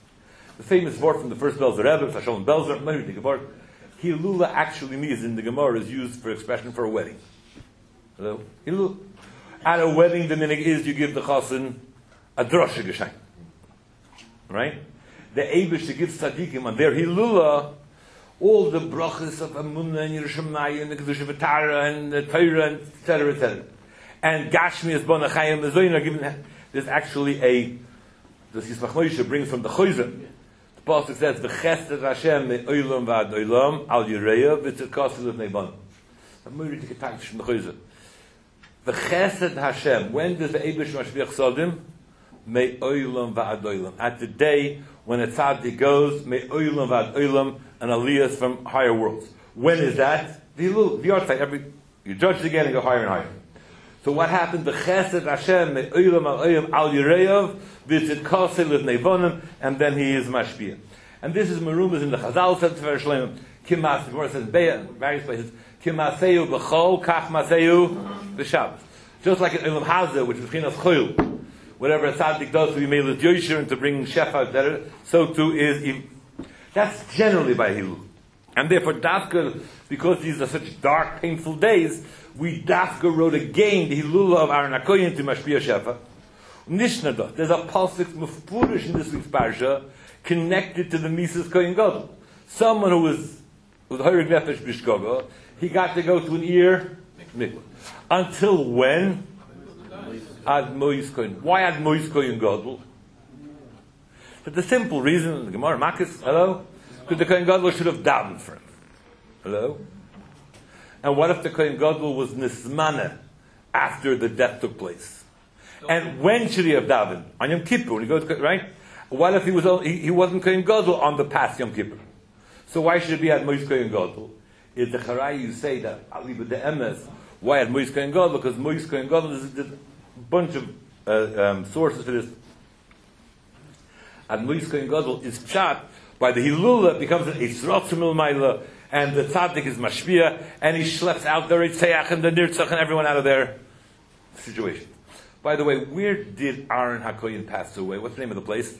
The famous word from the first Belzer Rebbe, Shalom Belzer, the Gemara, Hilula actually means in the Gemara is used for expression for a wedding. Hello? Hilula. At a wedding, the minig is you give the chassan a drosha geshain. Right? The Eibush gives tzaddikim on their Hilula all the brachas of Amunah and Yerushalayim and the Kedusha V'Tara and the Torah and et cetera, et cetera. And Gashmi is Bona Chayim the Zoyin are given. There's actually a the Yismach Moshe brings from the Chayzim. The pasuk says V'Chesed Hashem me'olam v'ad olam al Yireya v'tzedkasu l'fnei banu. I'm going to take a text from the Chayzim. V'Chesed Hashem. When does the Eibush Mashviach Sodim? Me'olam v'ad olam. At the day when a tzaddik goes me'olam v'ad olam, an aliyah from higher worlds. When is that? The Yartzai. Every you judge again and go higher and higher. So what happened? The Chesed Hashem me'olam al olam al Yireyav v'tzedkasu l'fnei banu, and then he is mashpia. And this is marumas in the Chazal said to Shlomo. Kimas, the Gemara says various places. Kimaseu b'chol kach maseu b'Shabbos. Just like in Olam Hazeh, which is B'chinas Choil, whatever a tzaddik does to be made with Yosher and to bring Shefa, et cetera, so too is. That's generally by Hilul. And therefore, Dafka, because these are such dark, painful days, we Dafka wrote again the Hilul of Aaron HaKoyin to Mashpia Shefa. Nishnada, there's a pasuk mufurish in this week's parsha connected to the Mises Kohen Gadol. Someone who was with Horig Nefesh Bishkoga, he got to go to an ear mikvah. Until when? Ad Mois Kohen. Why Ad Mois Kohen Gadol? For the simple reason, the Gemara Makis, hello? Because the Kohen Gadol should have davened for him. Hello? And what if the Kohen Gadol was Nismana after the death took place? And when should he have davened? On Yom Kippur, when he goes, right? What if he was he, he wasn't Kohen Gadol on the past Yom Kippur? So why should it be at Mois Kohen Gadol? Is the Charai you say that Ali b'de Emes? Why at Mois Kohen Gadol? Because Mois Kohen Gadol is a bunch of uh, um, sources for this. At Mois Kohen Gadol is pshat by the Hilula becomes an Eisrotzim Ilmaila, and the tzaddik is mashpia, and he schleps out the Ritzeach and the Nirtzach and everyone out of their situation. By the way, where did Aaron HaKoyin pass away? What's the name of the place?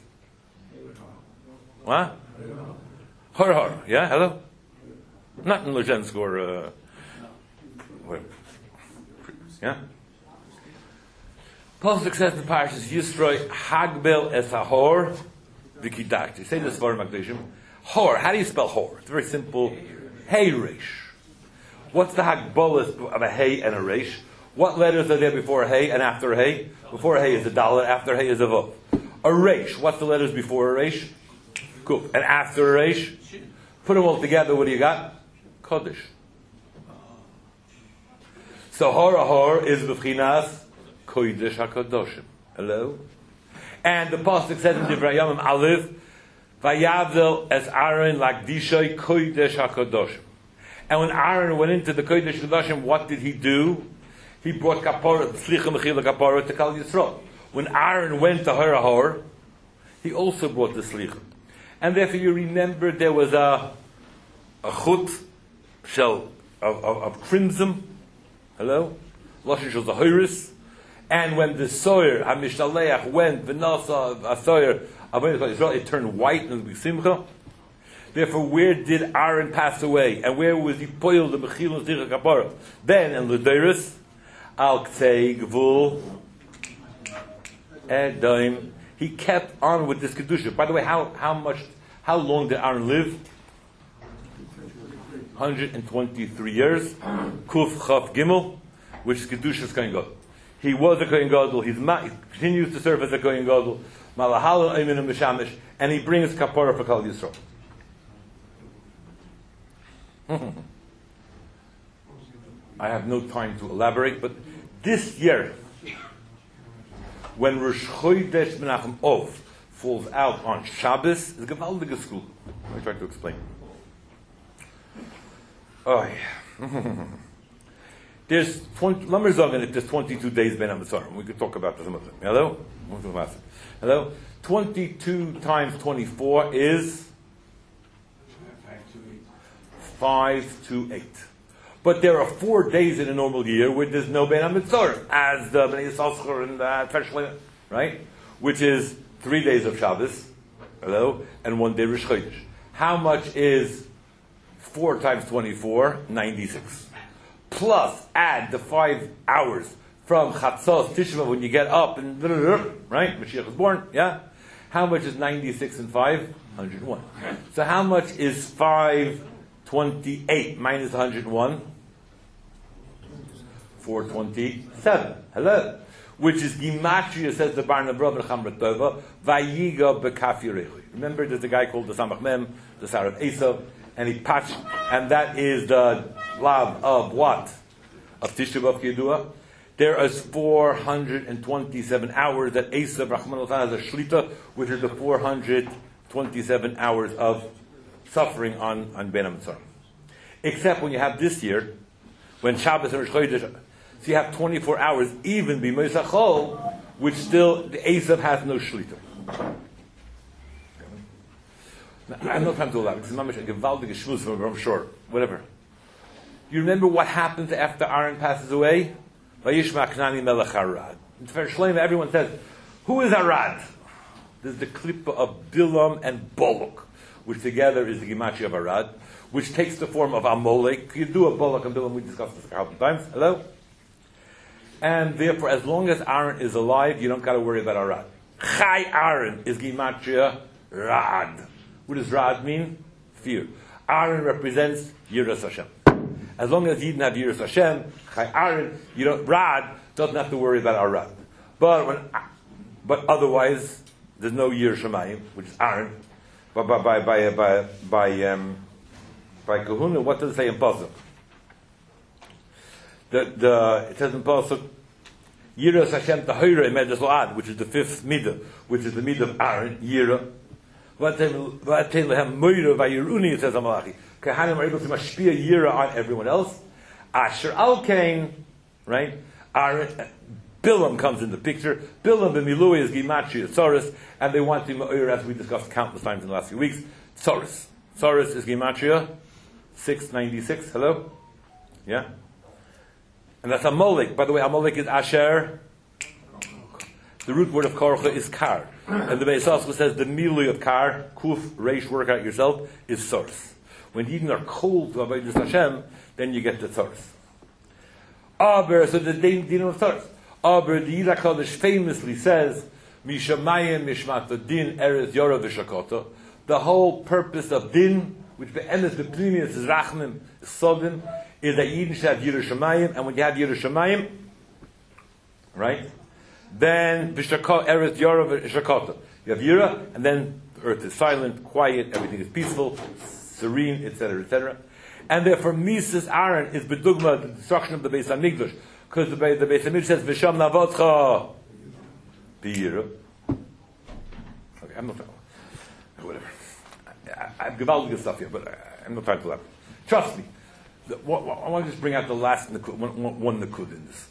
What? Har Har. Yeah, hello? Not in Lezhensk or... Uh, where? Yeah? Pasuk says in Parashas Yisroi, Hagbel es HaHor v'kidashti. Say this for Magdashim. Hor. How do you spell Hor? It's very simple. Hey Reish. What's the Hagbolas of a Hey and a Reish? What letters are there before a Hey and after a Hey? Before a Hey is a Dalet, after a Hey is a Vav. A Reish. What's the letters before a Reish? Cool. And after a Reish? Put them all together, what do you got? Kodesh. So Hor Hor is B'chinas Kodesh HaKadoshim. Hello? And the Pasuk says in Divrei Yamim Aleph, Vayavdel es Aaron Lagdishay Kodesh HaKadoshim. And when Aaron went into the Kodesh HaKadoshim, what did he do? He brought Kapara, Slicha Mechila Kapara to Kal Yisrael. When Aaron went to Hor Hor, he also brought the Slicha. And therefore you remember there was a a chut shell of, of, of crimson. Hello? Lashon shel Zahiris. And when the Soyer, HaMishaleach, went, V'nasa, Soyer, it turned white and Simcha. Therefore, where did Aaron pass away? And where was he poiled the Mechilon Zirah Kapara? Then, in L'Deiris, Al Ktei Gvul Edom. He kept on with this Kedusha. By the way, how, how much, how long did Aaron live? one hundred twenty-three years. Kuf Chaf Gimel, which is Kedusha's Kohen Gadol. He was a Kohen Gadol. He's ma- he continues to serve as a Kohen Gadol. Malahalo Eimin and Mishamish, and he brings Kapara for Kal Yisrael. I have no time to elaborate, but this year, when Rosh Chodesh Menachem Ov falls out on Shabbos, is a gewaltige school. Let me try to explain. Oh, yeah. There's twenty, let me say it, there's twenty-two days Ben HaMetzarim. We could talk about this. Hello? Hello? twenty-two times twenty-four is? five to eight. But there are four days in a normal year where there's no Ben HaMetzarim, as the Ben Yisachar and the Tefesh, right? Which is three days of Shabbos, Hello? And one day Rosh Chodesh. How much is four times twenty-four? ninety-six. Plus, add the five hours from Chatzos Tishma when you get up and right? Mashiach was born, yeah? How much is ninety-six and five? one hundred one. So how much is five twenty-eight minus one hundred one? four twenty-seven. Hello? Which is Gimatria, says the Barna Brother Chamrat Tova, Vayiga Bekaf Yerechu. Remember, there's a guy called the Samach Mem, the Sar of Esav, and he patched, and that is the lav of what? Of Tisha B'Av Yedua. There is four hundred twenty-seven hours that Esav Rahman al has a shlita, which is the four hundred twenty-seven hours of suffering on, on Ben HaMitzrayim. Except when you have this year, when Shabbos and Rosh Chodesh, so you have twenty-four hours, even B'Moshe Chol, which still, the Esav has no shlita. I have no time to elaborate. This is mamish a gewaltige shmuz from I'm sure. Whatever. You remember what happens after Aaron passes away? Vayishma Knani Melech Arad. In Tifer Shleima, everyone says, who is Arad? There's the klippa of Bilam and Bolok, which together is the Gematria of Arad, which takes the form of Amalek. You do a Bolok and Bilam, we discussed this a couple of times. Hello? And therefore, as long as Aaron is alive, you don't got to worry about Arad. Chai Aaron is Gematria Rad. What does Rad mean? Fear. Aaron represents Yiras Hashem. As long as you didn't have Yiras Hashem, Chai Aaron, you don't, Rad doesn't have to worry about Arad. But when, but otherwise, there's no Yiras Shemayim, which is Aaron. But by by by by by um, by Kahuna, what does it say in Pasuk? The the it says in Pasuk, Yiras Hashem Tahira Imedes Lo'ad, which is the fifth midah, which is the midah of Aaron, Yira. It says Amalachi. Kahanim are able to mashpia Yira on everyone else. Asher Al Kain, right? Aaron, Bilam comes in the picture. Bilam b'milui is Gimatria Tzoros, and they want to Ma'ir, as we discussed countless times in the last few weeks. Tzoros. Tzoros is Gimatria six ninety-six. Hello? Yeah? And that's Amalek. By the way, Amalek is Asher. The root word of Korcha is Kar. And the Beis Yosef says the milui of Kar, Kuf, Reish, work out yourself, is Tzoros. When Yidden are cold to Avodas Hashem, then you get the Tzoros. Aber, so the din of Tzoros. Aber, the Yidden HaKadosh famously says, Mishamayim Mishmat Din Eretz Yora V'Shakota. The whole purpose of Din, which be'emes be'plimius is Rachmim, is Sodim, is that Yidden should have Yiras Shamayim, and when you have Yiras Shamayim, right? Then V'Shakota, Eretz Yora V'Shakota. You have Yira, and then the earth is silent, quiet, everything is peaceful, serene, et cetera, et cetera. And therefore, Mises Aaron is bedugma, the destruction of the Beis HaMikdash, because the, the Beis HaMikdash says, V'sham Navotcha B'Yira. Okay, I'm not talking. Whatever. I, I have gewaltige stuff here, but I, I'm not trying to laugh. Trust me. The, what, what, I want to just bring out the last nikud, one, one, one nikud in this.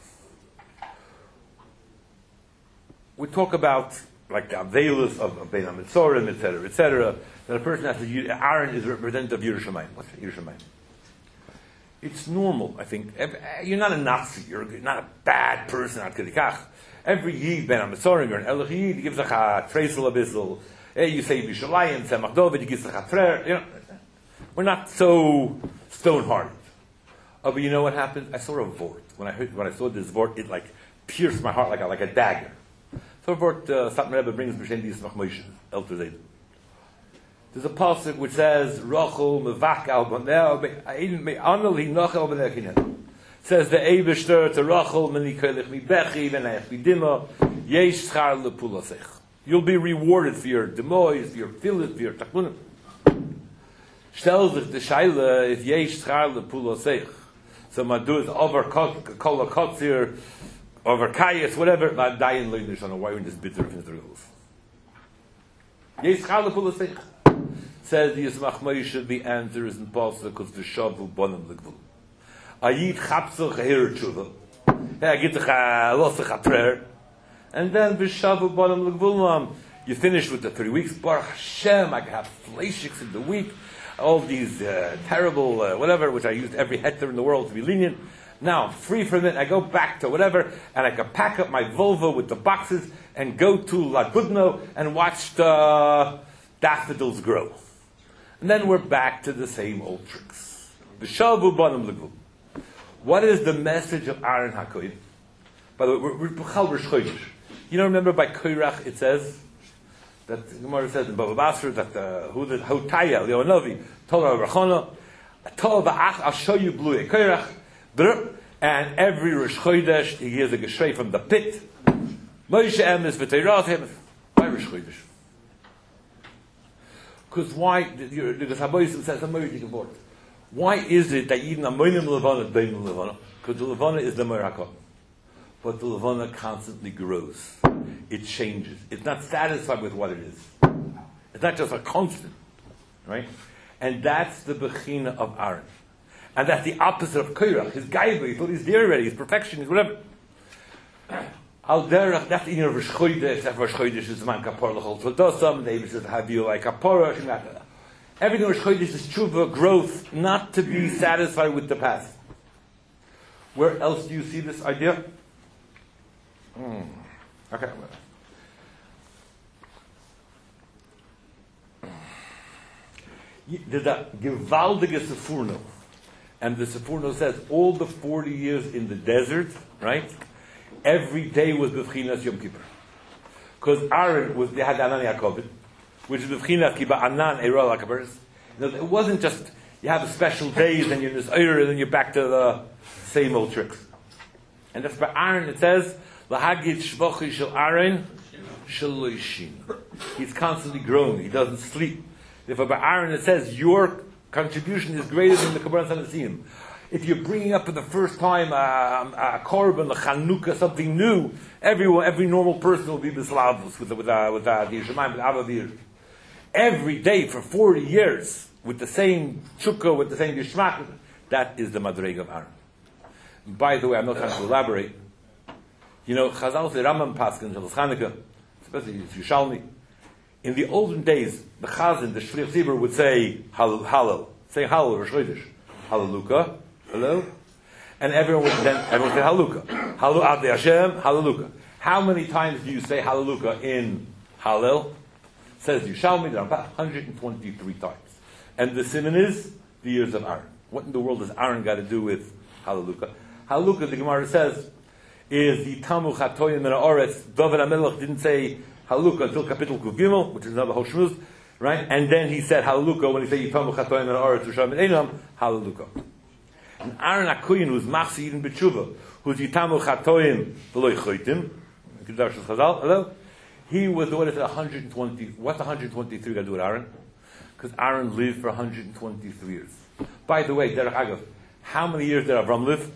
We talk about like the Aveilus of, of Bein HaMitzorim, et cetera, et cetera. That a person has to, Aaron is representative of Yiras Shamayim. What's Yiras Shamayim? It's normal, I think. You're not a Nazi. You're not a bad person. Every Yid, Ben HaMitzorim, you're an Elach Yid. He gives a Treisel Abyssal. You say Bishalayim, Tzemach Dovid, he gives a Chatrer. You know, we're not so stone-hearted. Oh, but you know what happened? I saw a vort. When I heard, when I saw this vort, it like pierced my heart like a, like a dagger. So a vort, uh, Satmar Rebbe brings B'Shem Yismach Moshe, Elter Zayden. There's a pasuk which says, Rachel mevak al banel me'anal hi nachal b'nechineh. Says the Eibishter to Rachel menikolich mi bechi v'neich b'dima yesh schar lepulasech. You'll be rewarded for your demois, for your filit, for your takmunim. Stel sich the shaila if yesh schar lepulasech. So madu is over kol kotzir, over kayas, whatever. But dayin leinish on why we're in this bitter of the rules. Yesh schar lepulasech. Says the Yismach Moshe, the answer is in Pasuk because the shavu bonim legvul. Ayid chapsuch her tshuva. I get a lost a prayer, and then v'shavu bonim legvul. You finish with the three weeks. Baruch Hashem, I can have fleishiks in the week. All these uh, terrible uh, whatever, which I used every hectare in the world to be lenient. Now I'm free from it. I go back to whatever, and I can pack up my Volvo with the boxes and go to Lagudno and watch the. daffodils grow. And then we're back to the same old tricks. V'shavu banim legvul. What is the message of Aaron HaKohen? By the way, we're B'chal Rosh Chodesh. You know, remember by Koirach it says, that the Gemara says in Bava Basra, that uh, who the Hotaya, Leonovi, Torah Rachona, Torah V'ach, I'll show you blue Koirach, and every Rosh Chodesh he hears a geshrei from the pit. Moshe Emes v'Teirah Emes. Why Rosh Chodesh? Because why? The Chaboisim says a very big word. Why is it that even a Moinim Levana, Beinim Levana? Because the Levana is the Merakah, but the Levana constantly grows. It changes. It's not satisfied with what it is. It's not just a constant, right? And that's the Bechina of Aaron. And that's the opposite of Koirach. His Gaiva, he thought he's there already, his perfection, his whatever. Al Derech, that's the inner Rosh Chodesh, that Rosh Chodesh is man kapor l'chol tzodosam, David says, have you like kapora, everything Rosh Chodesh is tshuva, growth, not to be satisfied with the past. Where else do you see this idea? Hmm. Okay. There's a gewaldige Sefurno. And the Sefurno says all the forty years in the desert, right? Every day was B'chinas Yom Kippur. Because Aaron was, they had Anan Yaakov, which is B'chinas Kiba Anan Eirol HaKabaris. It wasn't just, you have a special days and you're in this Eir and then you're back to the same old tricks. And that's by Aaron, it says, L'hagid Shvochi Shel Aaron Shel Loishin. He's constantly growing, he doesn't sleep. Therefore by Aaron it says, your contribution is greater than the Kabbalah Sanasim. If you're bringing up for the first time a, a, a korban, a chanukah, something new, everyone, every normal person will be bislavus with the, with the, with the, the Yishamayim, with Avavir. Every day for forty years with the same chukah, with the same yishmak, that is the madreg of Aaron. By the way, I'm not trying to elaborate. You know, Chazal say Rambam Paskin, Chanukah, especially Yushalmi. In the olden days, the Chazan, the Shliach Tzibur would say Hallel, Hallel, say Hallel, Rosh Chodesh, Hallelujah, hello, and everyone would then everyone would say Hallelujah, Hallu Adei Hashem, Hallelujah. How many times do you say Hallelujah in Hallel? Says Yushalmi, there are about one hundred twenty-three times, and the simon is the years of Aaron. What in the world does Aaron got to do with Hallelujah? Hallelujah, the Gemara says, is the Tamu Chatoyim Min Ha'oretz. David HaMelech didn't say Hallelujah until Kapitel Kuf Gimel, which is another whole shmuz, right? And then he said Hallelujah when he said Yitamu Chatoyim Min Ha'oretz Usham Min Einam, Hallelujah. And Aaron HaKoyin, who's Machsi Yidin B'tshuva, who's Yitamu Chatoyim V'loi Choytim, hello? He was the one that said one hundred twenty. What's one hundred twenty-three got to do with Aaron? Because Aaron lived for one hundred twenty-three years. By the way, Derech Agav, how many years did Avram live?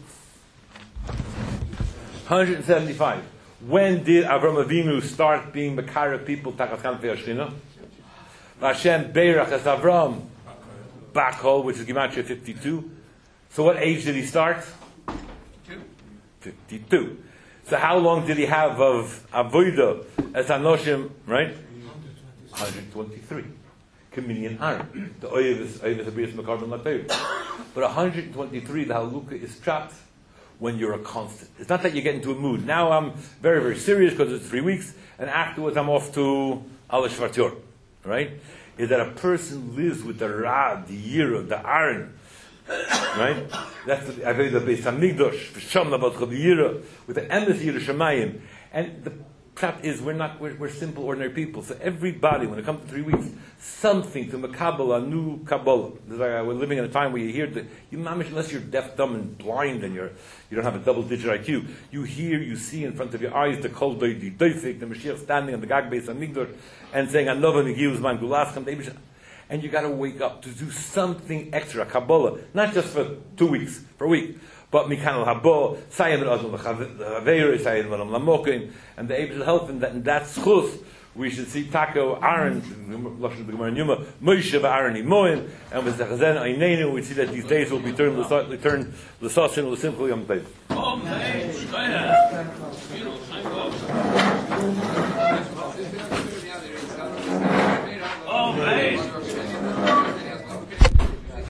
one hundred seventy-five. When did Avram Avinu start being Mekara people Tachas Kanfei Hashchina? Hashem Beirach as Avram Bakol, which is Gematria fifty-two. So what age did he start? fifty-two. So how long did he have of Avodah as Anoshim, right? one hundred twenty-three. Communion Aaron. The Oyev is Oyev is a Bris Mekarban Latayr. But one hundred twenty-three, the Halukah is trapped when you're a constant. It's not that you get into a mood. Now I'm very, very serious because it's three weeks, and afterwards I'm off to Ala Shvartior, right? Is that a person lives with the Ra, the Yira, the Aaron, right? That's the Avodah Beis Hamikdash, V'sham Nabat Chaviyira, with the Emes Yira Shemayim. And the trap is we're not, we're, we're simple, ordinary people. So everybody, when it comes to three weeks, something to Makabbalah, a new Kabbalah. Like we're living in a time where you hear the, you mamish, unless you're deaf, dumb, and blind, and you're, you don't have a double-digit I Q, you hear, you see in front of your eyes the Kol Doidi Doifik, the Mashiach standing on the Gag Beis Hamikdash, and saying, Anova Negius Man Gulas, and you got to wake up to do something extra, Kabbalah, not just for two weeks, for a week. But Mikan al-Habo, Sayim al-Azim al-Chaveir, Sayim al-Lamokim, and the Abel help in that, in that schus, we should see Tako, Aaron, Lashon the Gemara Yuma, Moshe v'Aaron Imoim, and with the Chazen Einenu, we see that these days will be turned turned l'sasin l'simple Yom Tov. Oh,